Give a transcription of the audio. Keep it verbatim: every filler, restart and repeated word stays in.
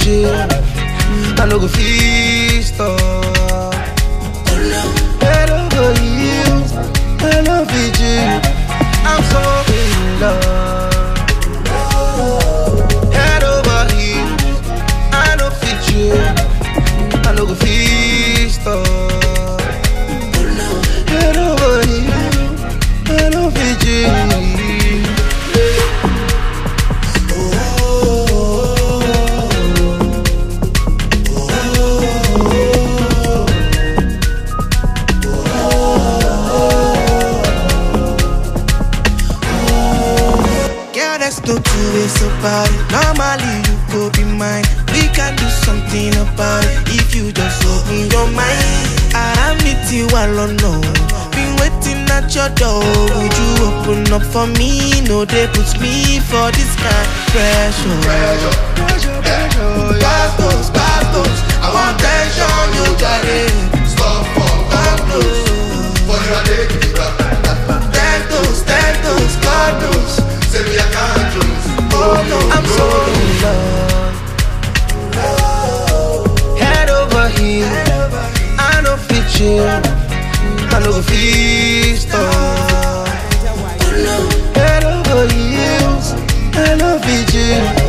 chill. I no go feast up. Head over heels, I love you. I'm so in love. Head over heels, I no fit you. I no go feast up. Head over heels, I no fit you. Let's go to this about it. Normally you go be mine. We can do something about it if you just open your mind. I meet you alone, no. Been waiting at your door. Would you open up for me? No, they put me for this kind of pressure. Pressure, pressure, pressure. Pass those, pass those. I want tension, you got it. Stop for God knows. For you are taking it up. Take those, take those, God knows. Say me I can't lose. Oh no, I'm so in love. Head over heels, I no fit chill. I no go feast up. Head over heels, I no fit chill.